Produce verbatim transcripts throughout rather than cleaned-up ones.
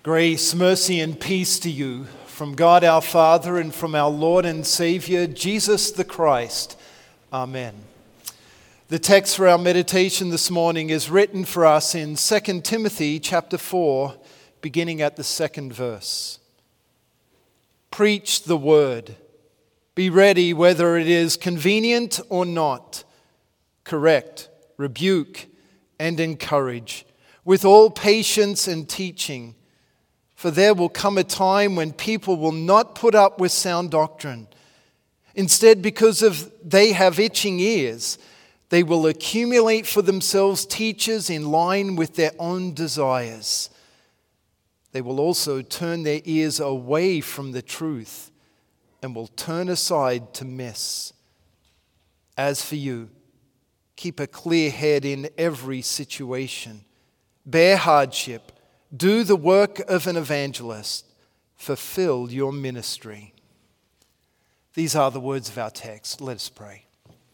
Grace, mercy, and peace to you from God our Father and from our Lord and Savior, Jesus the Christ. Amen. The text for our meditation this morning is written for us in Second Timothy chapter four, beginning at the second verse. Preach the word. Be ready whether it is convenient or not. Correct, rebuke, and encourage with all patience and teaching. For there will come a time when people will not put up with sound doctrine. Instead, because of they have itching ears, they will accumulate for themselves teachers in line with their own desires. They will also turn their ears away from the truth and will turn aside to myths. As for you, keep a clear head in every situation. Bear hardship. Do the work of an evangelist. Fulfill your ministry. These are the words of our text. Let us pray.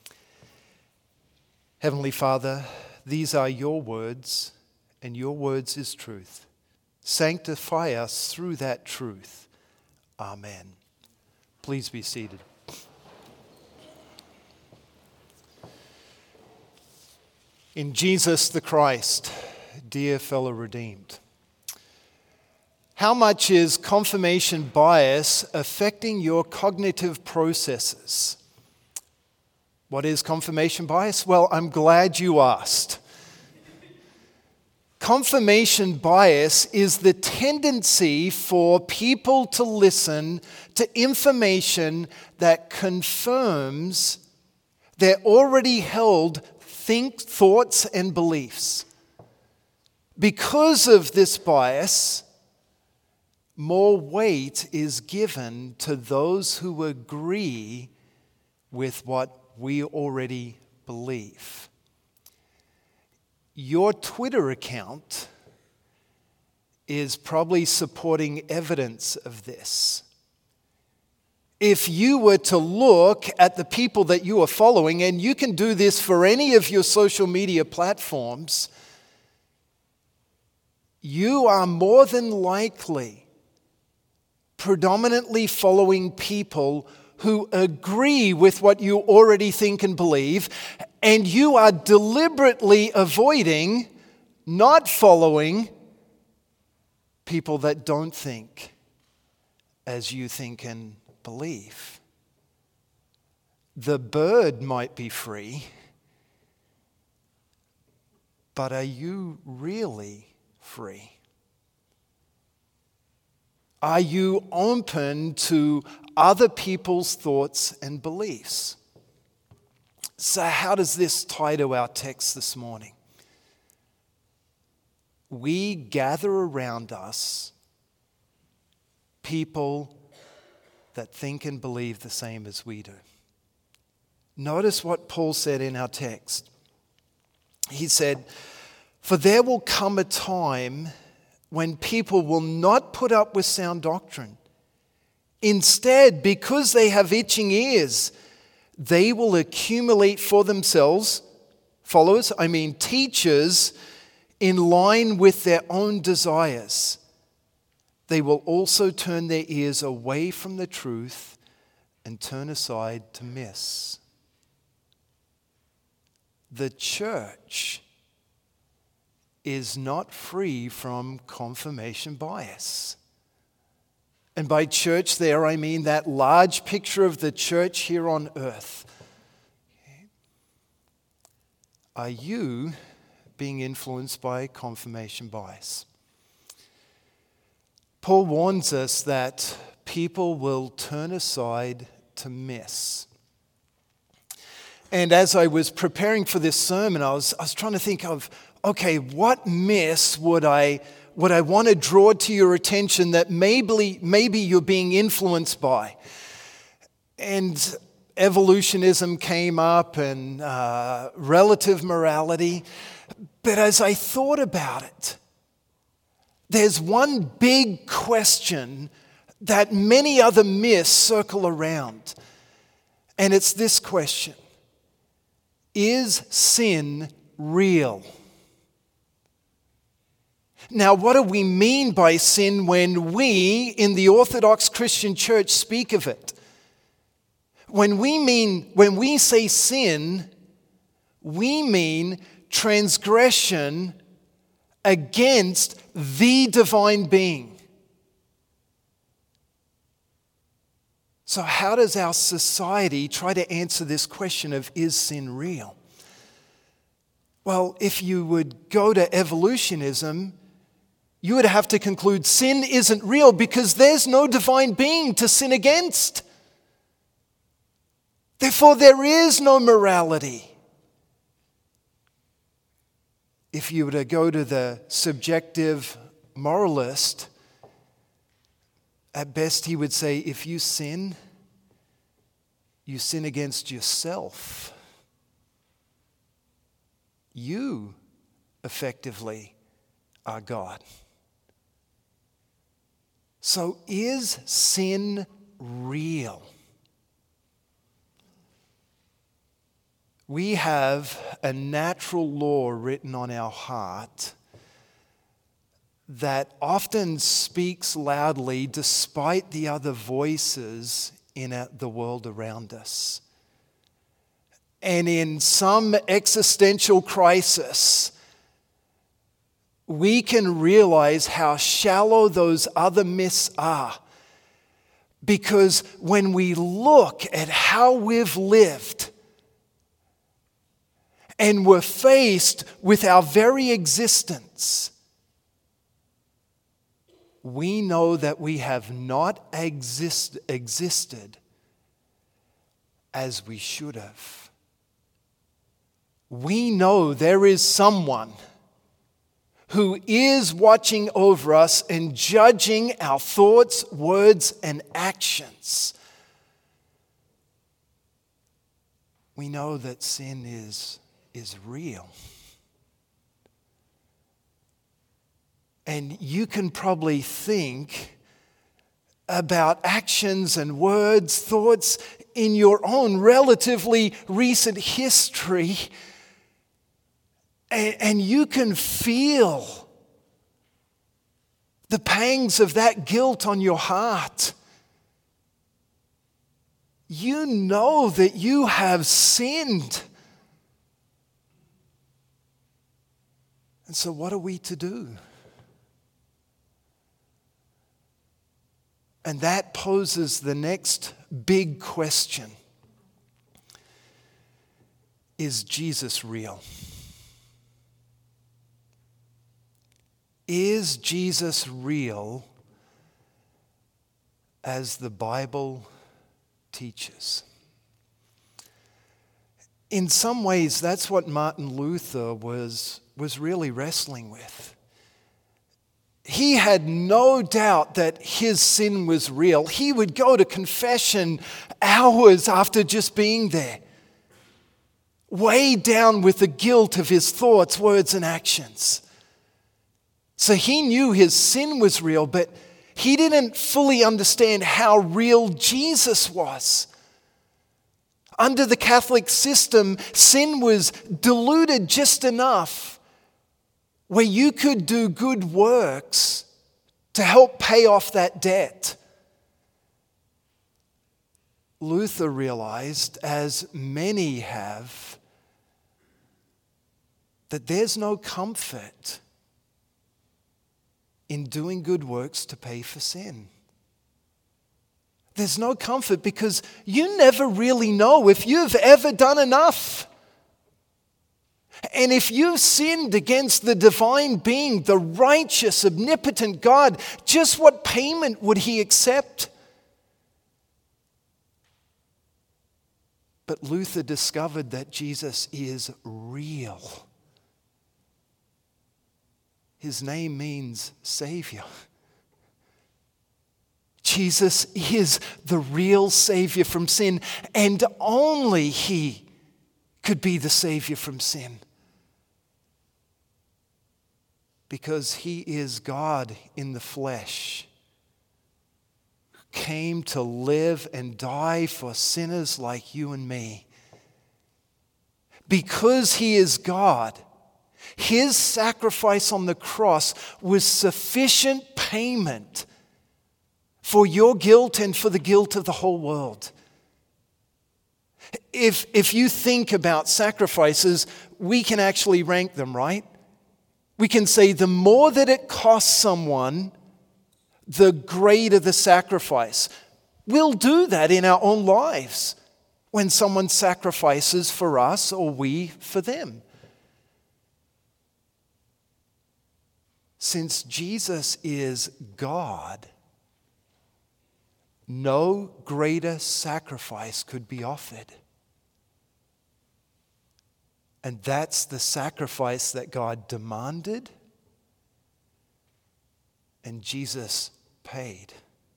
Heavenly Father, these are your words, and your words is truth. Sanctify us through that truth. Amen. Please be seated. In Jesus the Christ, dear fellow redeemed, how much is confirmation bias affecting your cognitive processes? What is confirmation bias? Well, I'm glad you asked. Confirmation bias is the tendency for people to listen to information that confirms their already held think, thoughts and beliefs. Because of this bias, more weight is given to those who agree with what we already believe. Your Twitter account is probably supporting evidence of this. If you were to look at the people that you are following, and you can do this for any of your social media platforms, you are more than likely predominantly following people who agree with what you already think and believe, and you are deliberately avoiding, not following people that don't think as you think and believe. The bird might be free, but are you really free? Are you open to other people's thoughts and beliefs? So how does this tie to our text this morning? We gather around us people that think and believe the same as we do. Notice what Paul said in our text. He said, "For there will come a time when people will not put up with sound doctrine. Instead, because they have itching ears, they will accumulate for themselves followers, I mean teachers, in line with their own desires. They will also turn their ears away from the truth and turn aside to myths." The church is not free from confirmation bias. And by church there, I mean that large picture of the church here on earth. Are you being influenced by confirmation bias? Paul warns us that people will turn aside to myths. And as I was preparing for this sermon, I was, I was trying to think of, okay, what myths would I would I want to draw to your attention that maybe maybe you're being influenced by? And evolutionism came up, and uh, relative morality. But as I thought about it, there's one big question that many other myths circle around. And it's this question: is sin real? Now, what do we mean by sin when we, in the Orthodox Christian Church, speak of it? When we mean, when we say sin, we mean transgression against the divine being. So how does our society try to answer this question of, is sin real? Well, if you would go to evolutionism, you would have to conclude sin isn't real because there's no divine being to sin against. Therefore, there is no morality. If you were to go to the subjective moralist, at best he would say, if you sin, you sin against yourself. You, effectively, are God. So is sin real? We have a natural law written on our heart that often speaks loudly despite the other voices in the world around us. And in some existential crisis, we can realize how shallow those other myths are. Because when we look at how we've lived, and we're faced with our very existence, we know that we have not exist, existed as we should have. We know there is someone who is watching over us and judging our thoughts, words, and actions. We know that sin is is real. And you can probably think about actions and words, thoughts in your own relatively recent history, and, and you can feel the pangs of that guilt on your heart. You know that you have sinned. And so what are we to do? And that poses the next big question. Is Jesus real? Is Jesus real as the Bible teaches? In some ways, that's what Martin Luther was was really wrestling with. He had no doubt that his sin was real. He would go to confession hours after just being there, weighed down with the guilt of his thoughts, words, and actions. So he knew his sin was real, but he didn't fully understand how real Jesus was. Under the Catholic system, sin was diluted just enough where you could do good works to help pay off that debt. Luther realized, as many have, that there's no comfort in doing good works to pay for sin. There's no comfort because you never really know if you've ever done enough. And if you've sinned against the divine being, the righteous, omnipotent God, just what payment would he accept? But Luther discovered that Jesus is real. His name means Savior. Jesus is the real Savior from sin, and only He could be the Savior from sin. Because He is God in the flesh, who came to live and die for sinners like you and me. Because He is God, His sacrifice on the cross was sufficient payment for your guilt and for the guilt of the whole world. If, if you think about sacrifices, we can actually rank them, right? We can say the more that it costs someone, the greater the sacrifice. We'll do that in our own lives when someone sacrifices for us or we for them. Since Jesus is God, no greater sacrifice could be offered. And that's the sacrifice that God demanded and Jesus paid.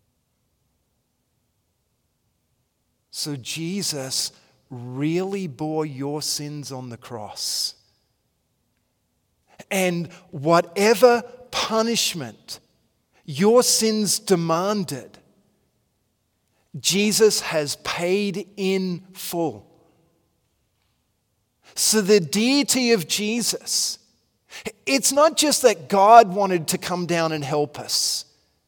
So Jesus really bore your sins on the cross. And whatever punishment your sins demanded, Jesus has paid in full. So the deity of Jesus, it's not just that God wanted to come down and help us.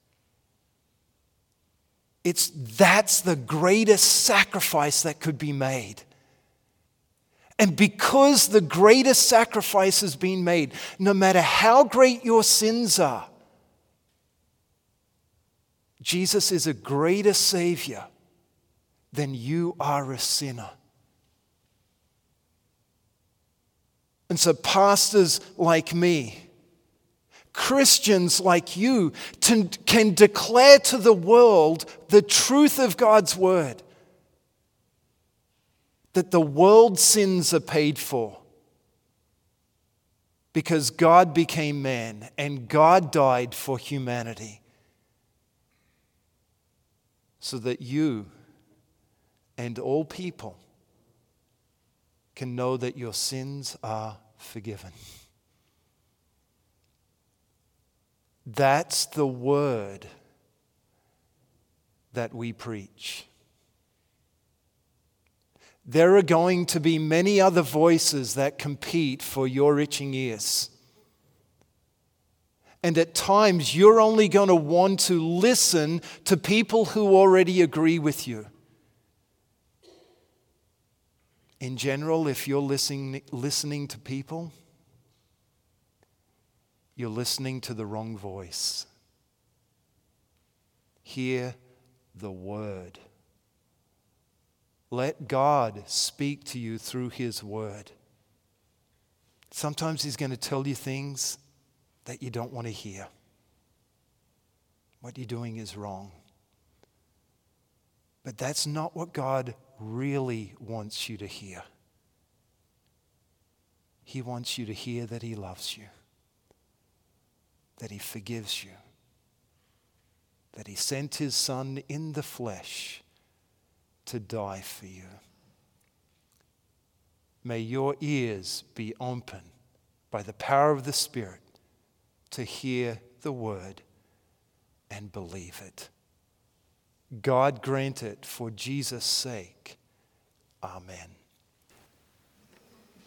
It's that's the greatest sacrifice that could be made. And because the greatest sacrifice has been made, no matter how great your sins are, Jesus is a greater Savior than you are a sinner. And so pastors like me, Christians like you, to, can declare to the world the truth of God's word. That the world's sins are paid for. Because God became man and God died for humanity. So that you and all people can know that your sins are forgiven. That's the word that we preach. There are going to be many other voices that compete for your itching ears. And at times, you're only going to want to listen to people who already agree with you. In general, if you're listening, listening to people, you're listening to the wrong voice. Hear the word. Let God speak to you through His word. Sometimes He's going to tell you things that you don't want to hear. What you're doing is wrong. But that's not what God really wants you to hear. He wants you to hear that He loves you, that He forgives you, that He sent His Son in the flesh to die for you. May your ears be open by the power of the Spirit to hear the word and believe it. God grant it for Jesus' sake. Amen.